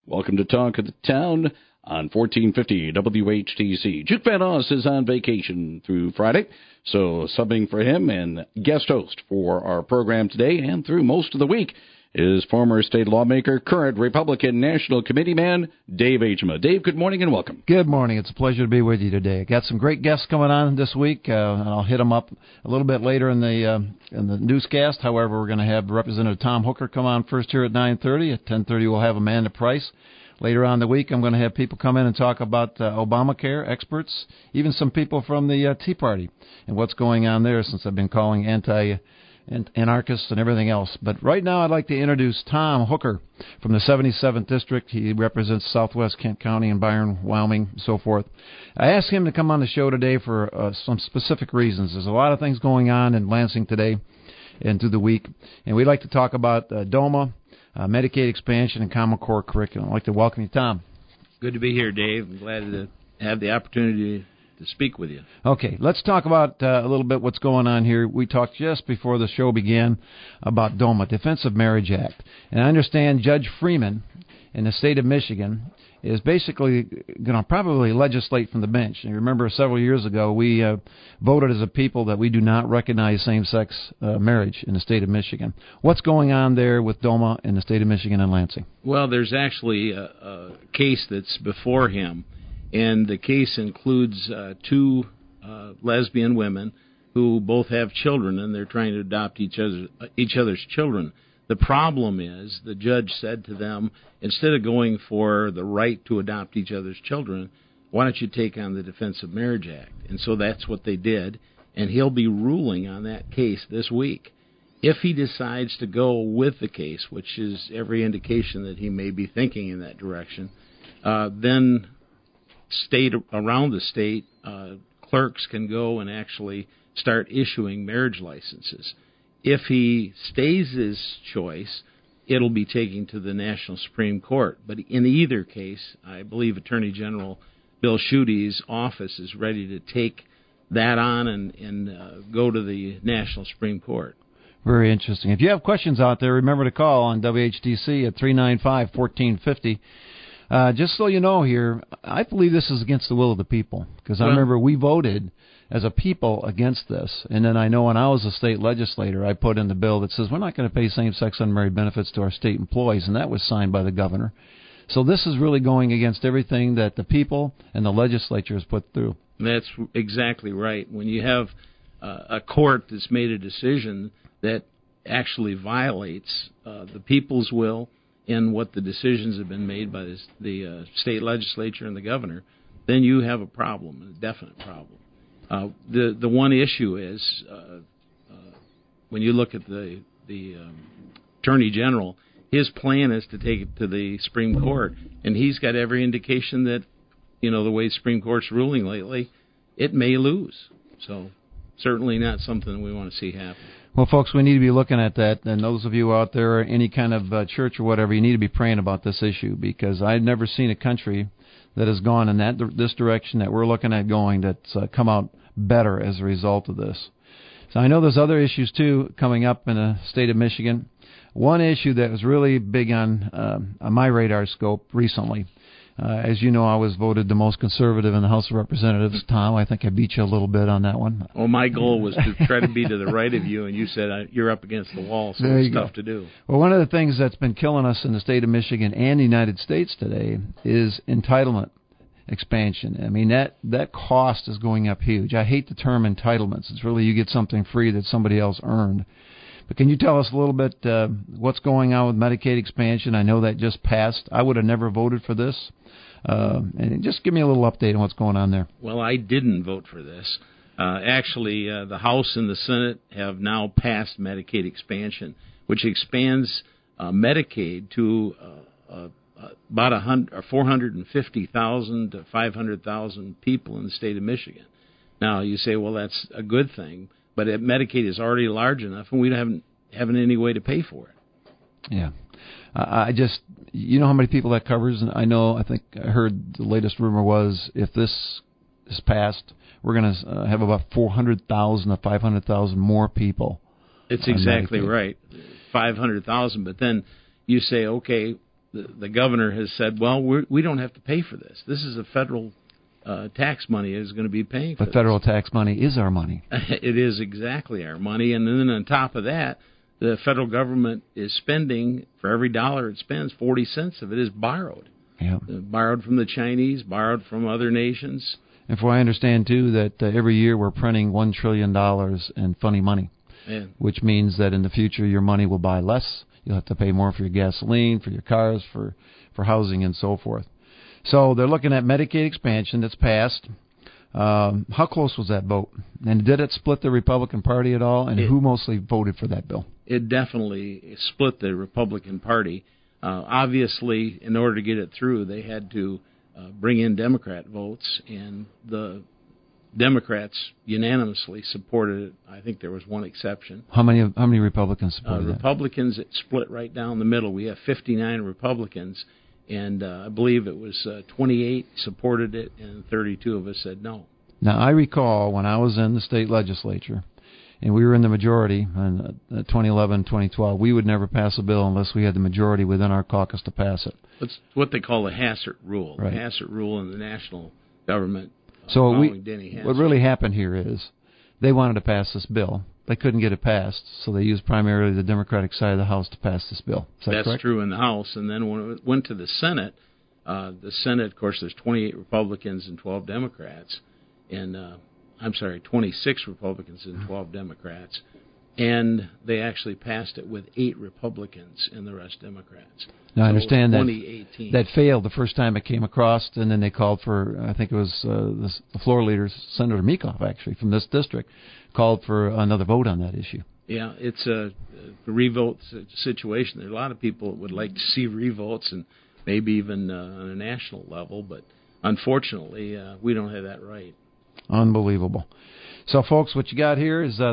Welcome to Talk of the Town on 1450 WHTC. Juke Van Oss is on vacation through Friday, so subbing for him and guest host for our program today and through most of the week is former state lawmaker, current Republican National Committee man, Dave Agema. Dave, good morning and welcome. Good morning. It's a pleasure to be with you today. I got some great guests coming on this week, and I'll hit them up a little bit later in the newscast. However, we're going to have Representative Tom Hooker come on first here at 9:30. At 10:30, we'll have Amanda Price. Later on in the week, I'm going to have people come in and talk about Obamacare, experts, even some people from the Tea Party and what's going on there, since I've been calling anarchists and everything else. But right now I'd like to introduce Tom Hooker from the 77th District. He represents Southwest Kent County and Byron, Wyoming, and so forth. I asked him to come on the show today for some specific reasons. There's a lot of things going on in Lansing today and through the week, and we'd like to talk about DOMA, Medicaid expansion, and Common Core curriculum. I'd like to welcome you, Tom. Good to be here, Dave. I'm glad to have the opportunity to speak with you. Okay, let's talk about a little bit what's going on here. We talked just before the show began about DOMA, Defense of Marriage Act. And I understand Judge Freeman in the state of Michigan is basically going to probably legislate from the bench. And you remember several years ago we voted as a people that we do not recognize same-sex marriage in the state of Michigan. What's going on there with DOMA in the state of Michigan and Lansing? Well, there's actually a case that's before him. And the case includes two lesbian women who both have children, and they're trying to adopt each other's children. The problem is the judge said to them, instead of going for the right to adopt each other's children, why don't you take on the Defense of Marriage Act? And so that's what they did, and he'll be ruling on that case this week. If he decides to go with the case, which is every indication that he may be thinking in that direction, then around the state, clerks can go and actually start issuing marriage licenses. If he stays his choice, it'll be taken to the National Supreme Court. But in either case, I believe Attorney General Bill Schuete's office is ready to take that on and go to the National Supreme Court. Very interesting. If you have questions out there, remember to call on WHTC at 395-1450. Just so you know here, I believe this is against the will of the people, because I remember we voted as a people against this. And then I know when I was a state legislator, I put in the bill that says we're not going to pay same-sex unmarried benefits to our state employees, and that was signed by the governor. So this is really going against everything that the people and the legislature has put through. That's exactly right. When you have a court that's made a decision that actually violates the people's will and what the decisions have been made by the state legislature and the governor, then you have a problem, a definite problem. The one issue is when you look at the Attorney General, his plan is to take it to the Supreme Court, and he's got every indication that, the way the Supreme Court's ruling lately, it may lose. So certainly not something we want to see happen. Well, folks, we need to be looking at that, and those of you out there, any kind of church or whatever, you need to be praying about this issue, because I've never seen a country that has gone in this direction that we're looking at going that's come out better as a result of this. So I know there's other issues, too, coming up in the state of Michigan. One issue that was really big on my radar scope recently, as you know, I was voted the most conservative in the House of Representatives. Tom, I think I beat you a little bit on that one. Well, my goal was to try to be to the right of you, and you said you're up against the wall, so it's tough to do. Well, one of the things that's been killing us in the state of Michigan and the United States today is entitlement expansion. I mean, that cost is going up huge. I hate the term entitlements. It's really you get something free that somebody else earned. But can you tell us a little bit what's going on with Medicaid expansion? I know that just passed. I would have never voted for this. And just give me a little update on what's going on there. Well, I didn't vote for this. Actually, the House and the Senate have now passed Medicaid expansion, which expands Medicaid to about 450,000 to 500,000 people in the state of Michigan. Now, you say, well, that's a good thing, but Medicaid is already large enough, and we haven't any way to pay for it. Yeah. You know how many people that covers? And I think I heard the latest rumor was if this is passed, we're going to have about 400,000 to 500,000 more people. It's exactly right, 500,000. But then you say, okay, the governor has said, well, we don't have to pay for this. This is a federal tax money is going to be paying for But federal tax money is our money. It is exactly our money. And then on top of that, the federal government is spending, for every dollar it spends, 40 cents of it is borrowed. Yeah. Borrowed from the Chinese, borrowed from other nations. And for I understand, too, that every year we're printing $1 trillion in funny money, which means that in the future your money will buy less. You'll have to pay more for your gasoline, for your cars, for housing, and so forth. So they're looking at Medicaid expansion that's passed. How close was that vote? And did it split the Republican Party at all? And who mostly voted for that bill? It definitely split the Republican Party. Obviously, in order to get it through, they had to bring in Democrat votes, and the Democrats unanimously supported it. I think there was one exception. How many Republicans supported Republicans, it split right down the middle. We have 59 Republicans, and I believe it was 28 supported it, and 32 of us said no. Now, I recall when I was in the state legislature, and we were in the majority in 2011, 2012, we would never pass a bill unless we had the majority within our caucus to pass it. It's what they call the Hassert Rule. Right. The Hassert Rule in the national government. So what really happened here is they wanted to pass this bill. They couldn't get it passed, so they used primarily the Democratic side of the House to pass this bill. Is that That's correct? true in the House. And then when it went to the Senate, of course, there's 28 Republicans and 12 Democrats. And 26 Republicans and 12 Democrats. And they actually passed it with 8 Republicans and the rest Democrats. Now, I understand that failed the first time it came across, and then they called for, I think it was the floor leader, Senator Meekhoff, actually, from this district, called for another vote on that issue. Yeah, it's a revote situation. There are a lot of people that would like to see revotes, and maybe even on a national level, but unfortunately, we don't have that right. Unbelievable. So, folks, what you got here is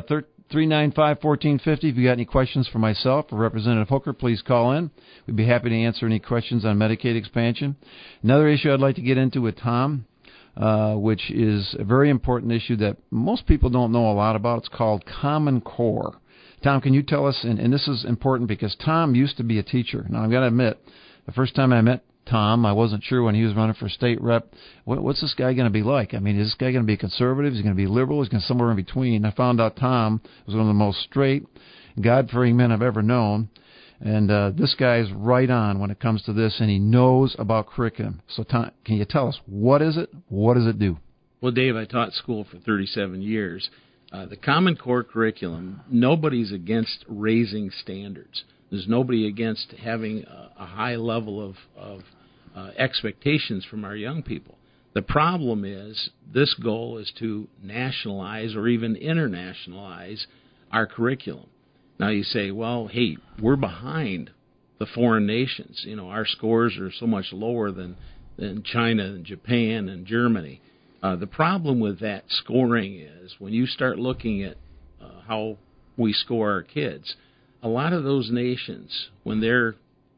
395-1450. If you got any questions for myself or Representative Hooker, please call in. We'd be happy to answer any questions on Medicaid expansion. Another issue I'd like to get into with Tom, which is a very important issue that most people don't know a lot about. It's called Common Core. Tom, can you tell us, and this is important because Tom used to be a teacher. Now, I've got to admit, the first time I met Tom, I wasn't sure when he was running for state rep, what's this guy going to be like? I mean, is this guy going to be conservative? Is he going to be liberal? Is he going to be somewhere in between? I found out Tom was one of the most straight, God-fearing men I've ever known. And this guy is right on when it comes to this, and he knows about curriculum. So, Tom, can you tell us, what is it? What does it do? Well, Dave, I taught school for 37 years. The Common Core curriculum, nobody's against raising standards. There's nobody against having a high level of expectations from our young people. The problem is this goal is to nationalize or even internationalize our curriculum. Now you say, well, hey, we're behind the foreign nations. You know, our scores are so much lower than China and Japan and Germany. The problem with that scoring is when you start looking at how we score our kids, a lot of those nations, when they're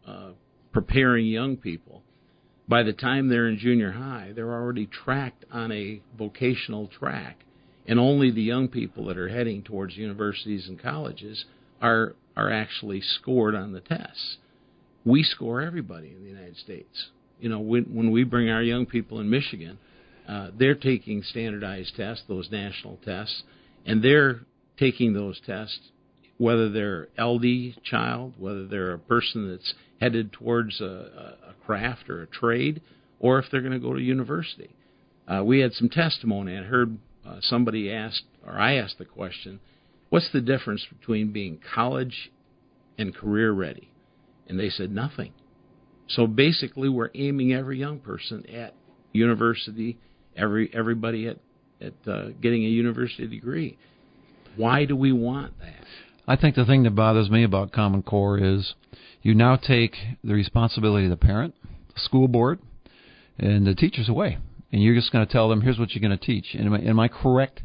preparing young people, by the time they're in junior high, they're already tracked on a vocational track, and only the young people that are heading towards universities and colleges are actually scored on the tests. We score everybody in the United States. You know, when we bring our young people in Michigan, they're taking standardized tests, those national tests, and they're taking those tests whether they're LD child, whether they're a person that's headed towards a craft or a trade, or if they're going to go to university. We had some testimony. I heard somebody asked, or I asked the question, what's the difference between being college and career ready? And they said nothing. So basically we're aiming every young person at university, everybody at getting a university degree. Why do we want that? I think the thing that bothers me about Common Core is you now take the responsibility of the parent, the school board, and the teachers away. And you're just going to tell them, here's what you're going to teach. Am I correct?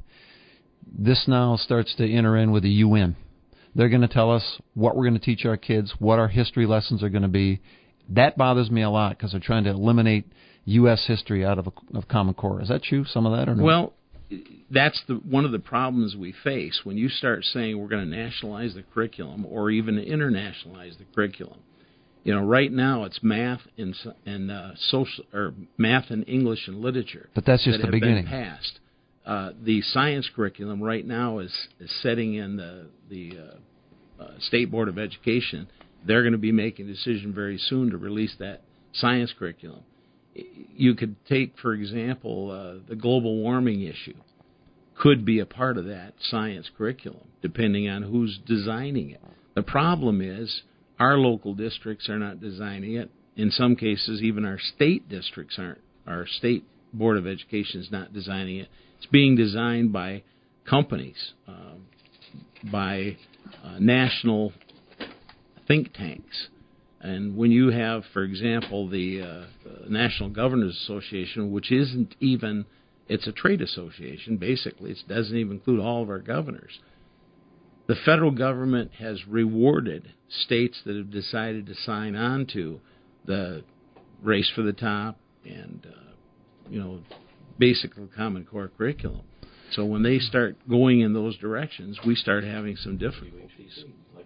This now starts to enter in with the UN. They're going to tell us what we're going to teach our kids, what our history lessons are going to be. That bothers me a lot because they're trying to eliminate U.S. history out of Common Core. Is that true, some of that, or no? Well, that's one of the problems we face when you start saying we're going to nationalize the curriculum or even internationalize the curriculum. Right now it's math and social, or math and English and literature. But that's just that the beginning. Been passed. The science curriculum right now is setting in the State Board of Education. They're going to be making a decision very soon to release that science curriculum. You could take, for example, the global warming issue could be a part of that science curriculum, depending on who's designing it. The problem is our local districts are not designing it. In some cases, even our state districts aren't. Our State Board of Education is not designing it. It's being designed by companies, by national think tanks. And when you have, for example, the National Governors Association, which isn't even, it's a trade association, basically. It doesn't even include all of our governors. The federal government has rewarded states that have decided to sign on to the Race for the Top and, basic Common Core curriculum. So when they start going in those directions, we start having some difficulties.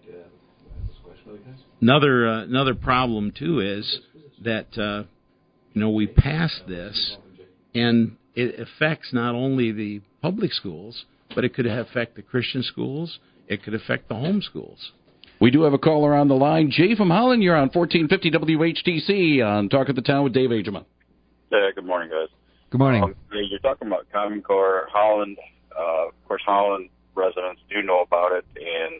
Another problem, too, is that, we passed this, and it affects not only the public schools, but it could affect the Christian schools. It could affect the home schools. We do have a caller on the line. Jay from Holland, you're on 1450 WHTC on Talk of the Town with Dave Agerman. Yeah, good morning, guys. Good morning. You're talking about Common Core. Holland, of course, Holland residents do know about it, and,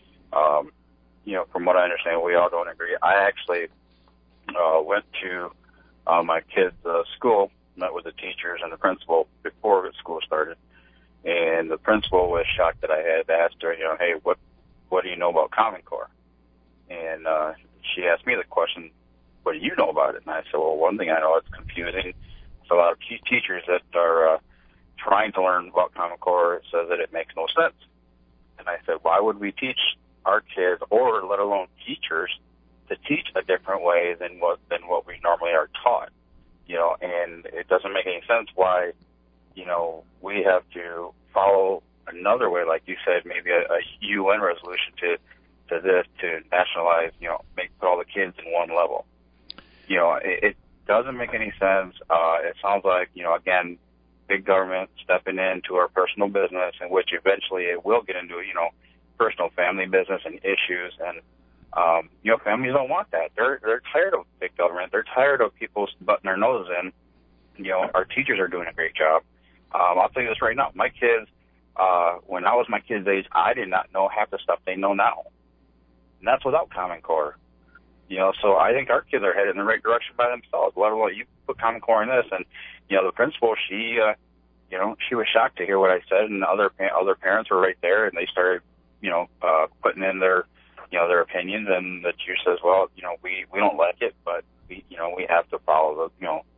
from what I understand, we all don't agree. I actually went to my kids' school, met with the teachers and the principal before the school started, and the principal was shocked that I had asked her, hey, what do you know about Common Core? And she asked me the question, what do you know about it? And I said, well, one thing I know, it's confusing. It's a lot of teachers that are trying to learn about Common Core says that it makes no sense. And I said, why would we teach our kids, or let alone teachers, to teach a different way than what we normally are taught? And it doesn't make any sense why, we have to follow another way, like you said, maybe a UN resolution to nationalize, put all the kids in one level. It doesn't make any sense. It sounds like, again, big government stepping into our personal business, in which eventually it will get into, personal family business and issues. And, families don't want that. They're tired of big government. They're tired of people butting their noses in. Our teachers are doing a great job. I'll tell you this right now. My kids, when I was my kids' age, I did not know half the stuff they know now. And that's without Common Core. So I think our kids are headed in the right direction by themselves. Well, you put Common Core in this, and, the principal, she was shocked to hear what I said, and other parents were right there, and they started, putting in their opinions, and the teacher says, well, we don't like it, but we have to follow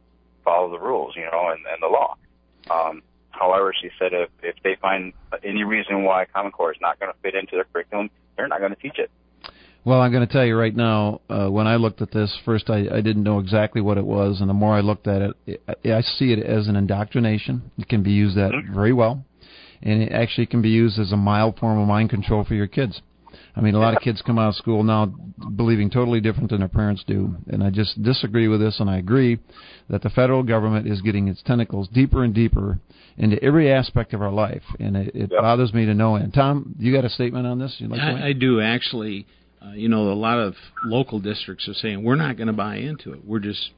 the rules, and the law. However, she said if they find any reason why Common Core is not going to fit into their curriculum, they're not going to teach it. Well, I'm going to tell you right now, when I looked at this, first I didn't know exactly what it was, and the more I looked at it, I see it as an indoctrination. It can be used that very well, and it actually can be used as a mild form of mind control for your kids. I mean, a lot of kids come out of school now believing totally different than their parents do, and I just disagree with this, and I agree that the federal government is getting its tentacles deeper and deeper into every aspect of our life, and it bothers me to no end. Tom, you got a statement on this? You'd like to make? I do, actually. A lot of local districts are saying, we're not going to buy into it. We're just,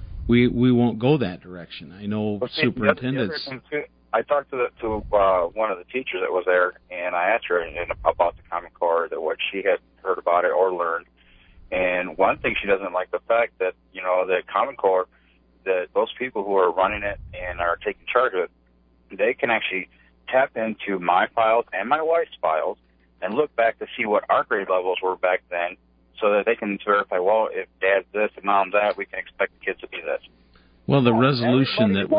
we won't go that direction. I know superintendents. I talked to one of the teachers that was there, and I asked her about the Common Core, that what she had heard about it or learned. And one thing she doesn't like, the fact that, the Common Core, that those people who are running it and are taking charge of it, they can actually tap into my files and my wife's files and look back to see what our grade levels were back then, so that they can verify, well, if dad's this and mom's that, we can expect the kids to be this. Well, the resolution that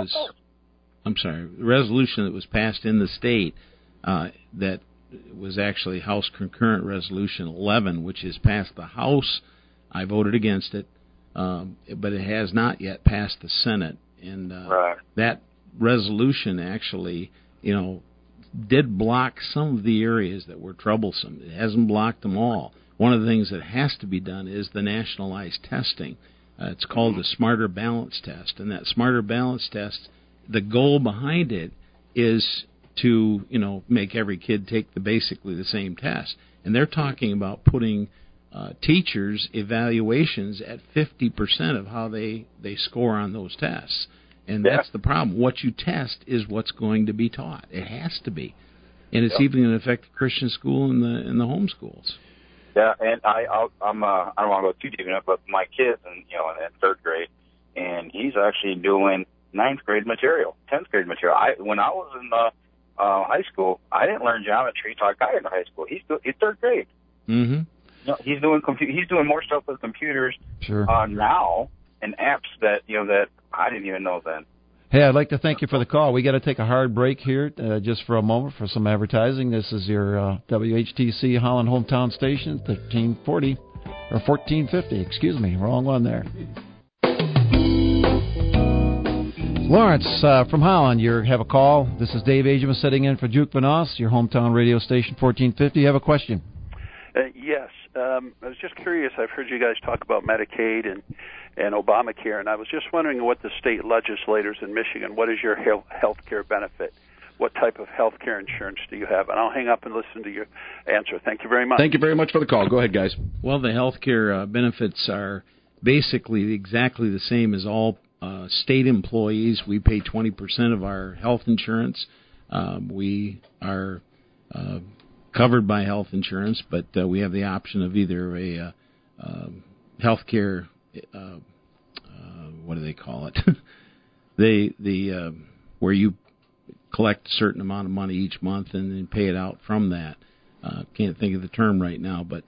was passed in the state, that was actually House Concurrent Resolution 11, which has passed the House. I voted against it, but it has not yet passed the Senate. And that resolution actually, did block some of the areas that were troublesome. It hasn't blocked them all. one of the things that has to be done is the nationalized testing. It's called the Smarter Balance Test, and that Smarter Balance Test, the goal behind it is to, make every kid take basically the same test. And they're talking about putting teachers' evaluations at 50% of how they score on those tests. And that's the problem. What you test is what's going to be taught. It has to be. And it's even going to affect the Christian school and the home schools. Yeah, and I don't want to go too deep in it, but my kid's in third grade, and he's actually doing ninth grade material, 10th grade material. When I was in high school, I didn't learn geometry until I got into high school. He's third grade. Mm-hmm. He's doing more stuff with computers now and apps that that I didn't even know then. Hey, I'd like to thank you for the call. We got to take a hard break here just for a moment for some advertising. This is your WHTC Holland Hometown Station, 1340, or 1450, excuse me, wrong one there. Lawrence from Holland, you have a call. This is Dave Ageman sitting in for Juke Vanos, your hometown radio station, 1450. You have a question? Yes. I was just curious. I've heard you guys talk about Medicaid and Obamacare, and I was just wondering what the state legislators in Michigan, what is your health care benefit? What type of health care insurance do you have? And I'll hang up and listen to your answer. Thank you very much. Thank you very much for the call. Go ahead, guys. Well, the health care benefits are basically exactly the same as all state employees. We pay 20% of our health insurance. We are covered by health insurance, but we have the option of either a health care, what do they call it? Where you collect a certain amount of money each month and then pay it out from that. Can't think of the term right now, but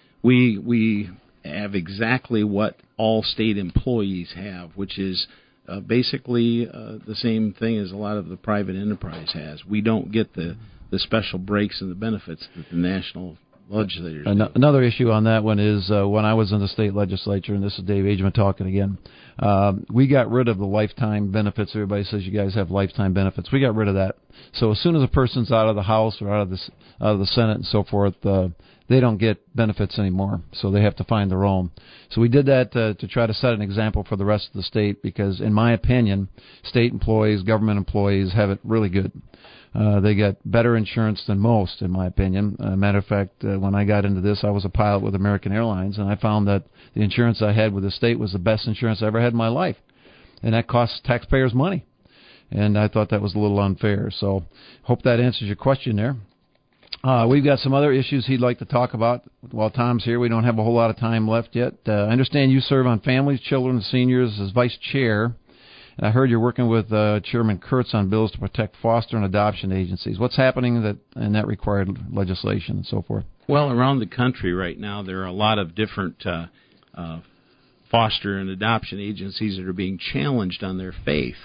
we have exactly what all state employees have, which is basically the same thing as a lot of the private enterprise has. We don't get the special breaks and the benefits that the national legislators do. Another issue on that one is when I was in the state legislature, and this is Dave Ageman talking again, we got rid of the lifetime benefits. Everybody says you guys have lifetime benefits. We got rid of that. So as soon as a person's out of the House or out of the Senate and so forth, they don't get benefits anymore, so they have to find their own. So we did that to try to set an example for the rest of the state because, in my opinion, state employees, government employees have it really good. They get better insurance than most, in my opinion. Matter of fact, when I got into this, I was a pilot with American Airlines, and I found that the insurance I had with the state was the best insurance I ever had in my life, and that costs taxpayers money. And I thought that was a little unfair. So hope that answers your question there. We've got some other issues he'd like to talk about. While Tom's here, we don't have a whole lot of time left yet. I understand you serve on families, children, and seniors as vice chair. And I heard you're working with Chairman Kurtz on bills to protect foster and adoption agencies. What's happening in that required legislation and so forth? Well, around the country right now, there are a lot of different foster and adoption agencies that are being challenged on their faith.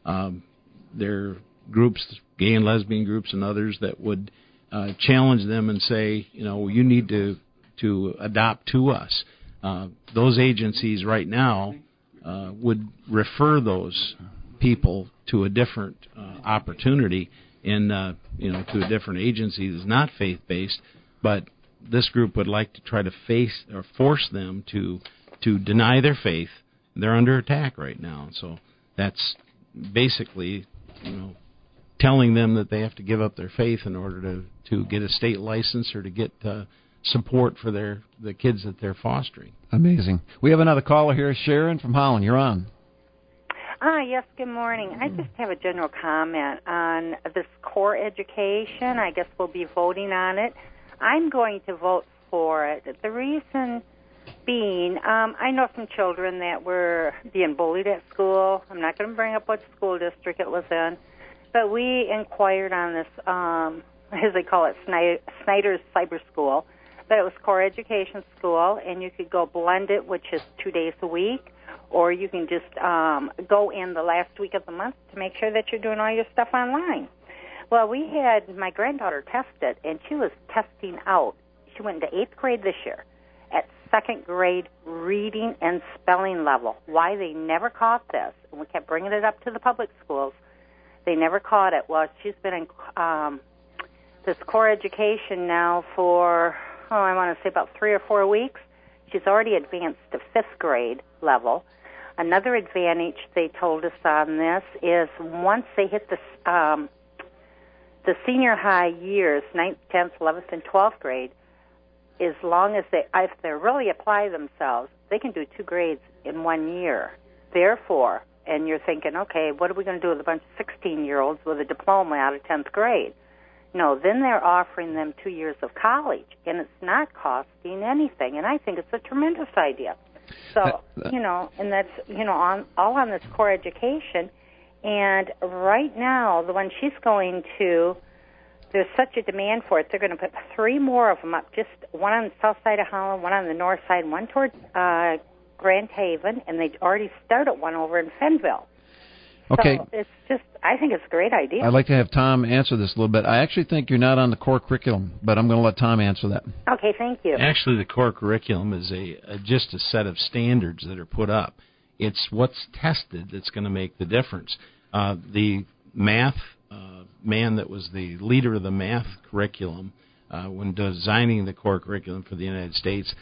There are groups, gay and lesbian groups and others, that would challenge them and say, you need to adopt to us. Those agencies right now would refer those people to a different opportunity in to a different agency that's not faith-based, but this group would like to try to face or force them to deny their faith. They're under attack right now, so that's basically telling them that they have to give up their faith in order to get a state license or to get support for the kids that they're fostering. Amazing. We have another caller here, Sharon from Holland. You're on. Yes, good morning. I just have a general comment on this core education. I guess we'll be voting on it. I'm going to vote for it. The reason being, I know some children that were being bullied at school. I'm not going to bring up what school district it was in, but we inquired on this, as they call it, Snyder's Cyber School. But it was core education school, and you could go blended, which is 2 days a week, or you can just go in the last week of the month to make sure that you're doing all your stuff online. Well, we had my granddaughter tested, and she was testing out. She went into 8th grade this year at 2nd grade reading and spelling level. Why they never caught this, and we kept bringing it up to the public schools, they never caught it. Well, she's been in this core education now for I want to say about 3 or 4 weeks. She's already advanced to 5th grade level. Another advantage they told us on this is once they hit the senior high years, 9th, 10th, 11th, and 12th grade, as long as if they really apply themselves, they can do 2 grades in 1 year. Therefore, and you're thinking, okay, what are we going to do with a bunch of 16-year-olds with a diploma out of 10th grade? No, then they're offering them 2 years of college, and it's not costing anything, and I think it's a tremendous idea. So, and that's, all on this core education. And right now, the one she's going to, there's such a demand for it, they're going to put 3 more of them up, just one on the south side of Holland, one on the north side, one towards Grand Haven, and they already started one over in Fenville. Okay. So it's just, I think it's a great idea. I'd like to have Tom answer this a little bit. I actually think you're not on the core curriculum, but I'm going to let Tom answer that. Okay, thank you. Actually, the core curriculum is just a set of standards that are put up. It's what's tested that's going to make the difference. The math man that was the leader of the math curriculum when designing the core curriculum for the United States,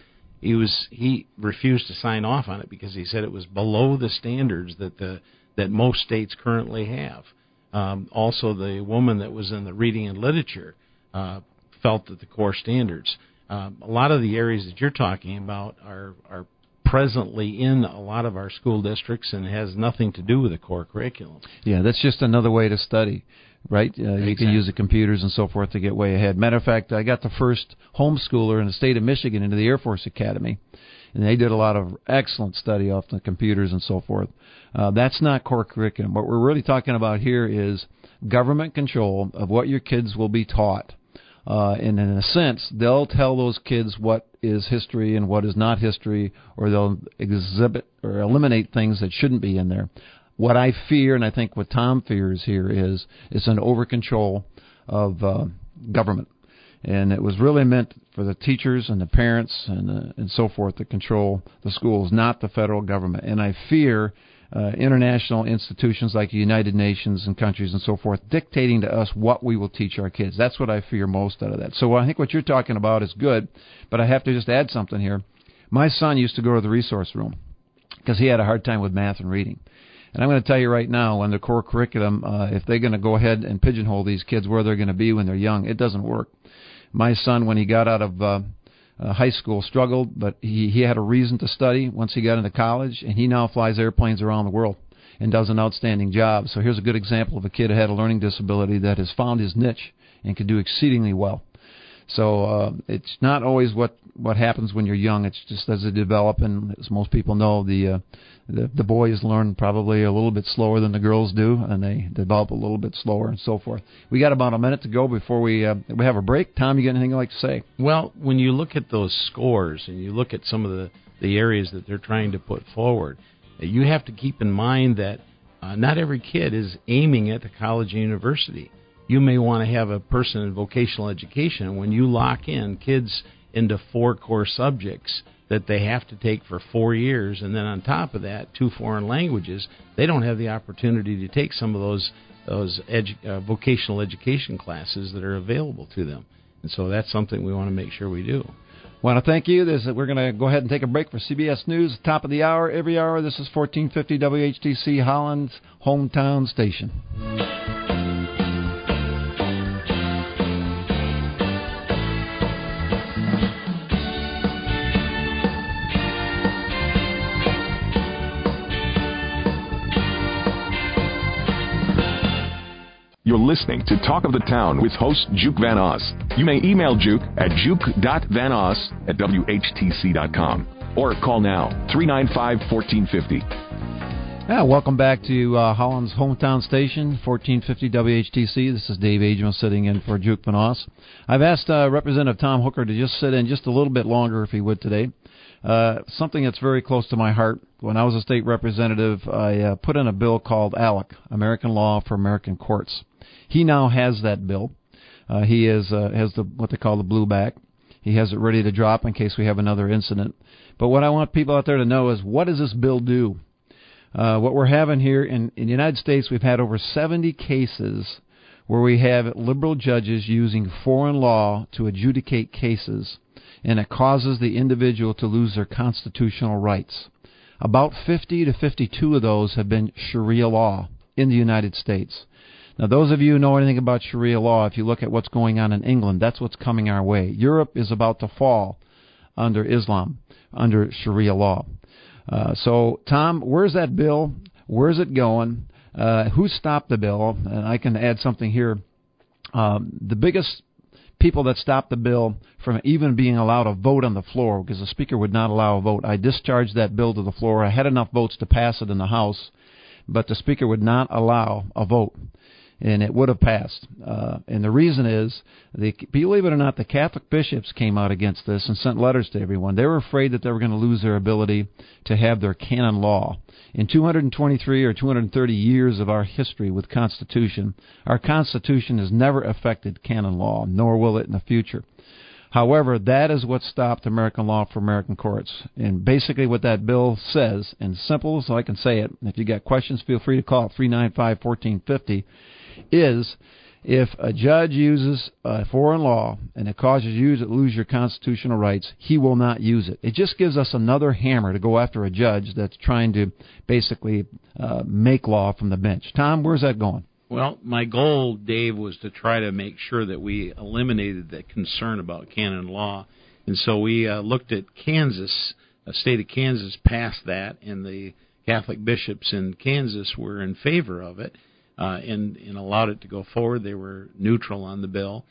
he refused to sign off on it because he said it was below the standards that most states currently have. Also, the woman that was in the reading and literature felt that the core standards, a lot of the areas that you're talking about are presently in a lot of our school districts and has nothing to do with the core curriculum. Yeah, that's just another way to study, right? Exactly. You can use the computers and so forth to get way ahead. Matter of fact, I got the first homeschooler in the state of Michigan into the Air Force Academy, and they did a lot of excellent study off the computers and so forth. That's not core curriculum. What we're really talking about here is government control of what your kids will be taught. And in a sense, they'll tell those kids what is history and what is not history, or they'll exhibit or eliminate things that shouldn't be in there. What I fear, and I think what Tom fears here, is it's an over-control of government. And it was really meant for the teachers and the parents and so forth to control the schools, not the federal government. And I fear international institutions like the United Nations and countries and so forth dictating to us what we will teach our kids. That's what I fear most out of that. So I think what you're talking about is good, but I have to just add something here. My son used to go to the resource room because he had a hard time with math and reading. And I'm going to tell you right now, on the core curriculum, if they're going to go ahead and pigeonhole these kids where they're going to be when they're young, it doesn't work. My son, when he got out of high school, struggled, but he had a reason to study once he got into college, and he now flies airplanes around the world and does an outstanding job. So here's a good example of a kid who had a learning disability that has found his niche and can do exceedingly well. So it's not always what happens when you're young. It's just as they develop, and as most people know, the boys learn probably a little bit slower than the girls do, and they develop a little bit slower and so forth. We got about a minute to go before we have a break. Tom, you got anything you'd like to say? Well, when you look at those scores and you look at some of the areas that they're trying to put forward, you have to keep in mind that not every kid is aiming at the college and university. You may want to have a person in vocational education, and when you lock in kids into 4 core subjects that they have to take for 4 years, and then on top of that, 2 foreign languages, they don't have the opportunity to take some of those vocational education classes that are available to them. And so that's something we want to make sure we do. I want to thank you. We're going to go ahead and take a break for CBS News, top of the hour, every hour. This is 1450 WHTC, Holland's hometown station. You're listening to Talk of the Town with host Juke Van Oss. You may email Juke at juke.vanoss@whtc.com or call now, 395-1450. Yeah, welcome back to Holland's hometown station, 1450 WHTC. This is Dave Agema sitting in for Juke Van Oss. I've asked Representative Tom Hooker to just sit in just a little bit longer if he would today. Something that's very close to my heart. When I was a state representative, I put in a bill called ALEC, American Law for American Courts. He now has that bill. He has what they call the blue back. He has it ready to drop in case we have another incident. But what I want people out there to know is, what does this bill do? What we're having here in the United States, we've had over 70 cases where we have liberal judges using foreign law to adjudicate cases, and it causes the individual to lose their constitutional rights. About 50 to 52 of those have been Sharia law in the United States. Now, those of you who know anything about Sharia law, if you look at what's going on in England, that's what's coming our way. Europe is about to fall under Islam, under Sharia law. So, Tom, where's that bill? Where's it going? Who stopped the bill? And I can add something here. The biggest people that stopped the bill from even being allowed a vote on the floor, because the Speaker would not allow a vote. I discharged that bill to the floor. I had enough votes to pass it in the House, but the Speaker would not allow a vote, and it would have passed. And the reason is, believe it or not, the Catholic bishops came out against this and sent letters to everyone. They were afraid that they were going to lose their ability to have their canon law. In 223 or 230 years of our history with Constitution, our Constitution has never affected canon law, nor will it in the future. However, that is what stopped American law for American courts. And basically what that bill says, and simple as I can say it, if you got questions, feel free to call 395-1450, is if a judge uses a foreign law and it causes you to lose your constitutional rights, he will not use it. It just gives us another hammer to go after a judge that's trying to basically make law from the bench. Tom, where's that going? Well, my goal, Dave, was to try to make sure that we eliminated that concern about canon law. And so we looked at Kansas. The state of Kansas passed that, and the Catholic bishops in Kansas were in favor of it. And allowed it to go forward. They were neutral on the bill.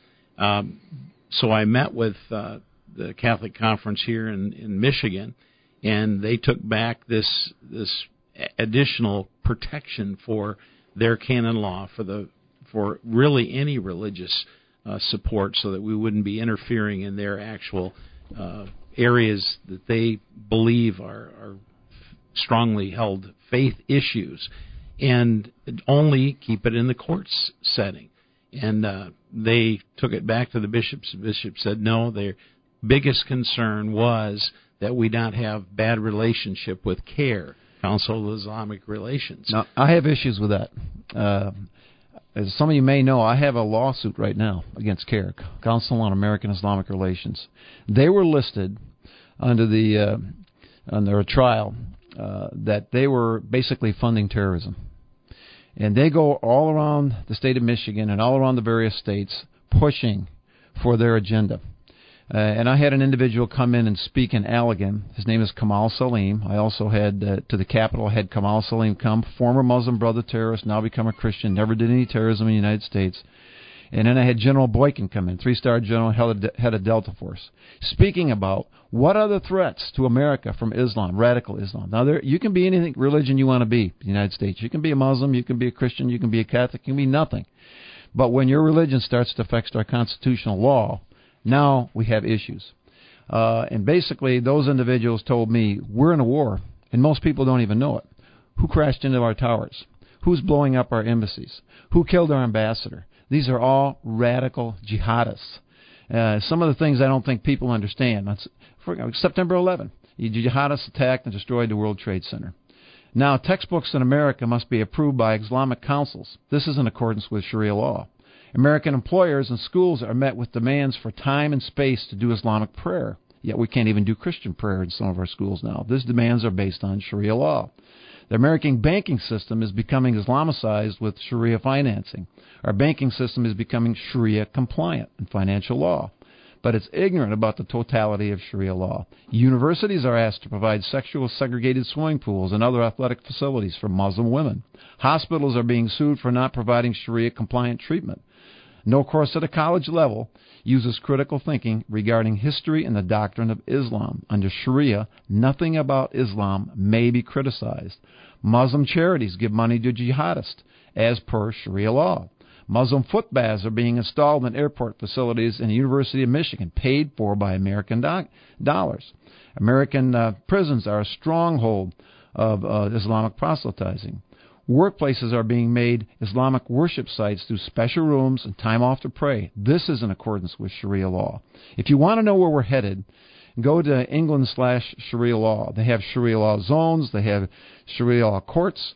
So I met with the Catholic Conference here in Michigan, and they took back this additional protection for their canon law for really any religious support, so that we wouldn't be interfering in their actual areas that they believe are strongly held faith issues, and only keep it in the courts setting. And they took it back to the bishops. The bishops said no, their biggest concern was that we not have bad relationship with CAIR, Council of Islamic Relations. Now, I have issues with that. As some of you may know, I have a lawsuit right now against CAIR, Council on American Islamic Relations. They were listed under a trial that they were basically funding terrorism. And they go all around the state of Michigan and all around the various states pushing for their agenda. And I had an individual come in and speak in Allegan. His name is Kamal Salim. I also had, to the Capitol, had Kamal Salim come, former Muslim brother terrorist, now become a Christian, never did any terrorism in the United States. And then I had General Boykin come in, 3-star general, head of Delta Force, speaking about what are the threats to America from Islam, radical Islam. Now, you can be any religion you want to be in the United States. You can be a Muslim, you can be a Christian, you can be a Catholic, you can be nothing. But when your religion starts to affect our constitutional law, now we have issues. And basically, those individuals told me, we're in a war, and most people don't even know it. Who crashed into our towers? Who's blowing up our embassies? Who killed our ambassador? These are all radical jihadists. Some of the things I don't think people understand. September 11, jihadists attacked and destroyed the World Trade Center. Now, textbooks in America must be approved by Islamic councils. This is in accordance with Sharia law. American employers and schools are met with demands for time and space to do Islamic prayer. Yet we can't even do Christian prayer in some of our schools now. These demands are based on Sharia law. The American banking system is becoming Islamicized with Sharia financing. Our banking system is becoming Sharia compliant in financial law. But it's ignorant about the totality of Sharia law. Universities are asked to provide sexual segregated swimming pools and other athletic facilities for Muslim women. Hospitals are being sued for not providing Sharia compliant treatment. No course at a college level uses critical thinking regarding history and the doctrine of Islam. Under Sharia, nothing about Islam may be criticized. Muslim charities give money to jihadists as per Sharia law. Muslim foot baths are being installed in airport facilities in the University of Michigan, paid for by American dollars. American prisons are a stronghold of Islamic proselytizing. Workplaces are being made Islamic worship sites through special rooms and time off to pray. This is in accordance with Sharia law. If you want to know where we're headed, go to England/Sharia law. They have Sharia law zones. They have Sharia law courts.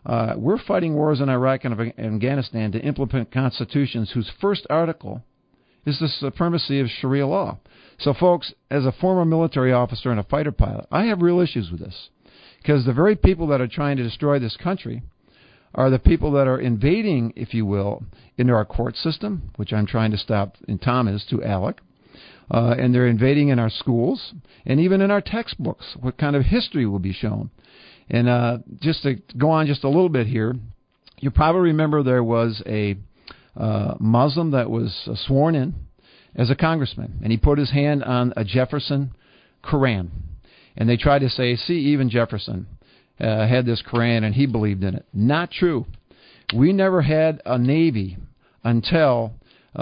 We're fighting wars in Iraq and Afghanistan to implement constitutions whose first article is the supremacy of Sharia law. So, folks, as a former military officer and a fighter pilot, I have real issues with this, because the very people that are trying to destroy this country are the people that are invading, if you will, into our court system, which I'm trying to stop, and Tom is, to ALEC, and they're invading in our schools, and even in our textbooks, what kind of history will be shown. And just to go on just a little bit here, you probably remember there was a Muslim that was sworn in as a congressman, and he put his hand on a Jefferson Quran. And they tried to say, see, even Jefferson had this Quran and he believed in it. Not true. We never had a Navy until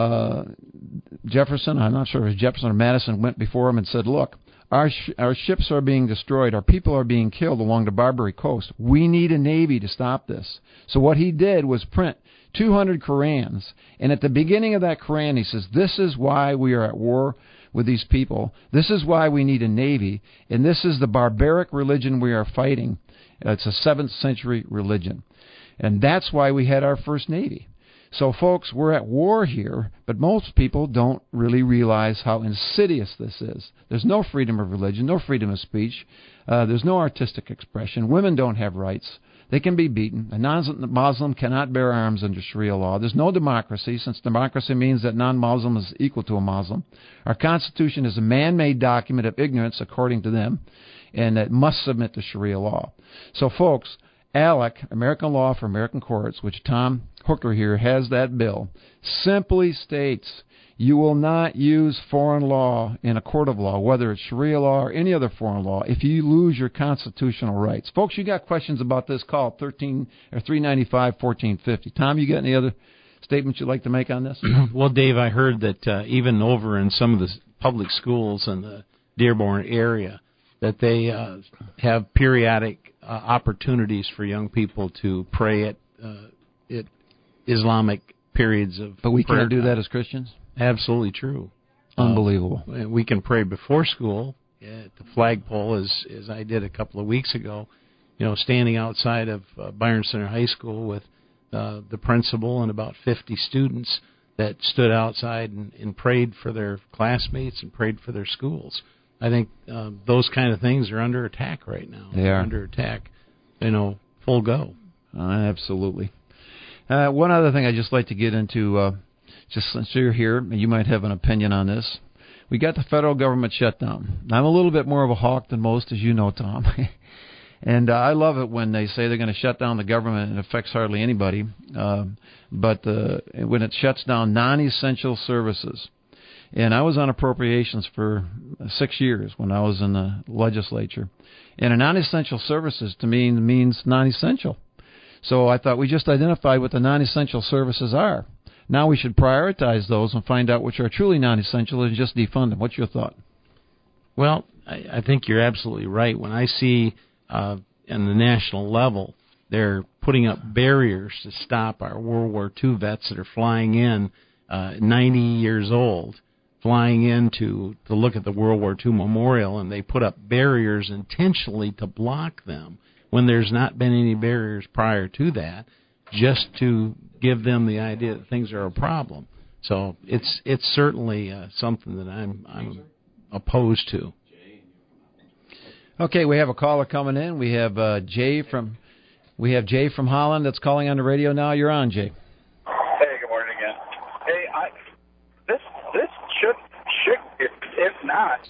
Jefferson, I'm not sure if it was Jefferson or Madison, went before him and said, look, our ships are being destroyed, our people are being killed along the Barbary Coast. We need a Navy to stop this. So what he did was print 200 Qurans, and at the beginning of that Quran he says, this is why we are at war with these people. This is why we need a Navy, and this is the barbaric religion we are fighting. It's a 7th century religion, and that's why we had our first Navy. So, folks, we're at war here, but most people don't really realize how insidious this is. There's no freedom of religion, no freedom of speech. There's no artistic expression. Women don't have rights. They can be beaten. A non-Muslim cannot bear arms under Sharia law. There's no democracy, since democracy means that non-Muslim is equal to a Muslim. Our Constitution is a man-made document of ignorance, according to them, and it must submit to Sharia law. So, folks, ALEC, American Law for American Courts, which Tom Hooker here has that bill, simply states you will not use foreign law in a court of law, whether it's Sharia law or any other foreign law, if you lose your constitutional rights. Folks, you got questions about this, call 395-1450. Tom, you got any other statements you'd like to make on this? Well, Dave, I heard that even over in some of the public schools in the Dearborn area, that they have periodic opportunities for young people to pray at Islamic periods of But we prayer can't do time. that as Christians? Absolutely true. Unbelievable. We can pray before school at the flagpole, as I did a couple of weeks ago, standing outside of Byron Center High School with the principal and about 50 students that stood outside and prayed for their classmates and prayed for their schools. I think those kind of things are under attack right now. They are. Under attack, full go. Absolutely. One other thing I'd just like to get into, just since you're here, and you might have an opinion on this. We got the federal government shutdown. I'm a little bit more of a hawk than most, as you know, Tom. And I love it when they say they're going to shut down the government and it affects hardly anybody. But when it shuts down non-essential services. And I was on appropriations for 6 years when I was in the legislature. And a non-essential services to me means non-essential. So I thought we just identified what the non-essential services are. Now we should prioritize those and find out which are truly non-essential and just defund them. What's your thought? Well, I think you're absolutely right. When I see in the national level, they're putting up barriers to stop our World War II vets that are flying in 90 years old, flying in to look at the World War II memorial, and they put up barriers intentionally to block them when there's not been any barriers prior to that, just to give them the idea that things are a problem. So it's certainly something that I'm opposed to. Okay, we have a caller coming in. We have Jay from Holland that's calling on the radio now. You're on, Jay. Hey, good morning again. Hey, this should if not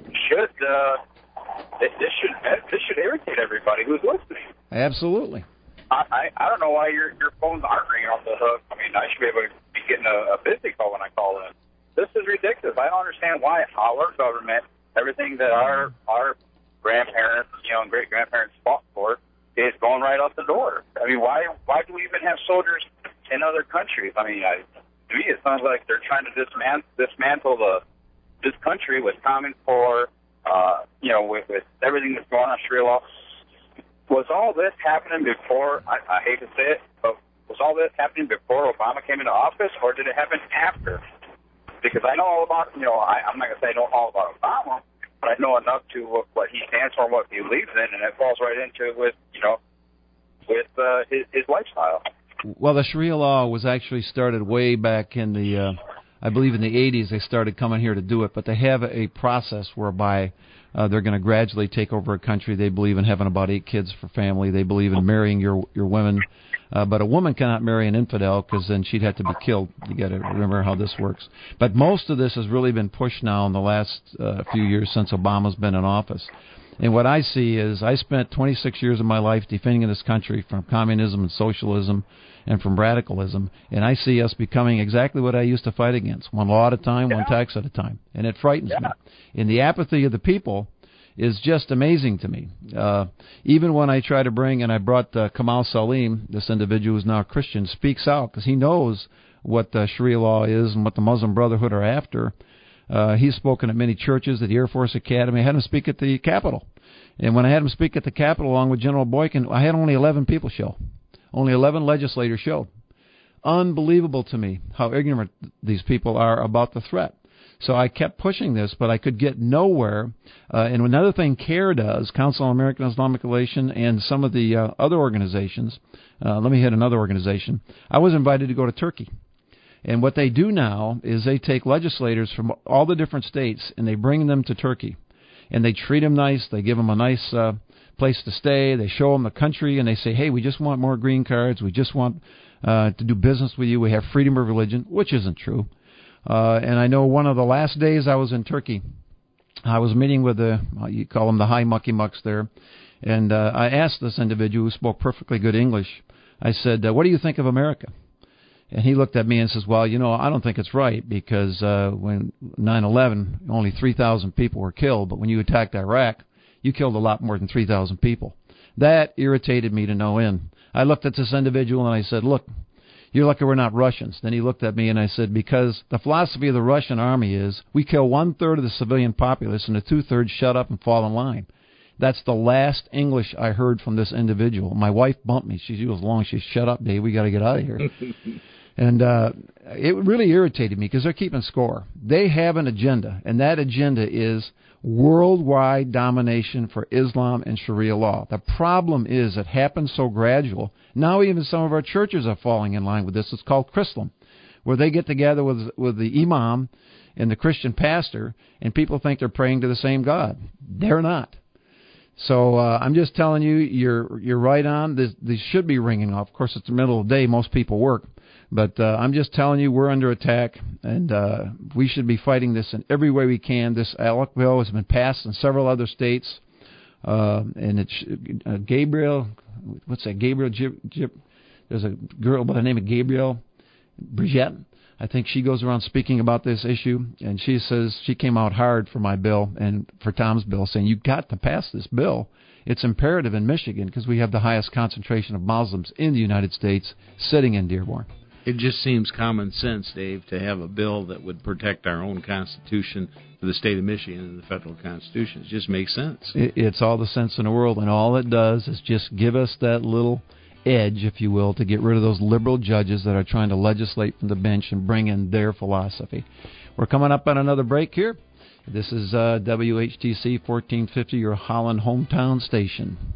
this should irritate everybody who's listening. Absolutely. I don't know why your phones aren't ringing off the hook. I mean, I should be able to be getting a busy call when I call in. This is ridiculous. I don't understand why our government, everything that our grandparents, and great grandparents fought for, is going right out the door. I mean, why do we even have soldiers in other countries? I mean, to me, it sounds like they're trying to dismantle this country with Common Core, with everything that's going on Sharia law. Was all this happening before, I hate to say it, but was all this happening before Obama came into office, or did it happen after? Because I know all about, I'm not going to say I know all about Obama, but I know enough to what he stands for and what he believes in, and it falls right into with, with his lifestyle. Well, the Sharia law was actually started way back in the, I believe in the 80s. They started coming here to do it, but they have a process whereby they're going to gradually take over a country. They believe in having about 8 kids for family. They believe in marrying your women. But a woman cannot marry an infidel because then she'd have to be killed. You got to remember how this works. But most of this has really been pushed now in the last few years since Obama's been in office. And what I see is I spent 26 years of my life defending this country from communism and socialism and from radicalism, and I see us becoming exactly what I used to fight against, one law at a time, one tax at a time, and it frightens me. And the apathy of the people is just amazing to me. Even when I try to bring, and I brought Kamal Salim, this individual who's now a Christian, speaks out because he knows what Sharia law is and what the Muslim Brotherhood are after. He's spoken at many churches, at the Air Force Academy. I had him speak at the Capitol. And when I had him speak at the Capitol along with General Boykin, I had only 11 people show. Only 11 legislators showed. Unbelievable to me how ignorant these people are about the threat. So I kept pushing this, but I could get nowhere. And another thing CARE does, Council on American Islamic Relations, and some of the other organizations, let me hit another organization. I was invited to go to Turkey. And what they do now is they take legislators from all the different states and they bring them to Turkey. And they treat them nice. They give them a nice place to stay. They show them the country, and they say, hey, we just want more green cards. We just want to do business with you. We have freedom of religion, which isn't true. And I know one of the last days I was in Turkey, I was meeting with you call them the high mucky mucks there, and I asked this individual who spoke perfectly good English, I said, what do you think of America? And he looked at me and says, well, I don't think it's right because when 9/11, only 3,000 people were killed, but when you attacked Iraq, you killed a lot more than 3,000 people. That irritated me to no end. I looked at this individual and I said, look, you're lucky we're not Russians. Then he looked at me and I said, because the philosophy of the Russian army is we kill 1/3 of the civilian populace and the 2/3 shut up and fall in line. That's the last English I heard from this individual. My wife bumped me. She was long. She said, shut up, Dave. We got to get out of here. And it really irritated me because they're keeping score. They have an agenda, and that agenda is worldwide domination for Islam and Sharia law. The problem is it happens so gradual. Now even some of our churches are falling in line with this. It's called Chrislam, where they get together with the imam and the Christian pastor, and people think they're praying to the same God. They're not. So I'm just telling you, you're right on. These should be ringing off. Of course, it's the middle of the day. Most people work. But I'm just telling you, we're under attack, and we should be fighting this in every way we can. This ALEC bill has been passed in several other states, and it's Gabriel, what's that, there's a girl by the name of Gabriel Brigitte. I think she goes around speaking about this issue, and she says she came out hard for my bill and for Tom's bill, saying you've got to pass this bill. It's imperative in Michigan because we have the highest concentration of Muslims in the United States sitting in Dearborn. It just seems common sense, Dave, to have a bill that would protect our own Constitution for the state of Michigan and the federal Constitution. It just makes sense. It's all the sense in the world, and all it does is just give us that little edge, if you will, to get rid of those liberal judges that are trying to legislate from the bench and bring in their philosophy. We're coming up on another break here. This is WHTC 1450, your Holland hometown station.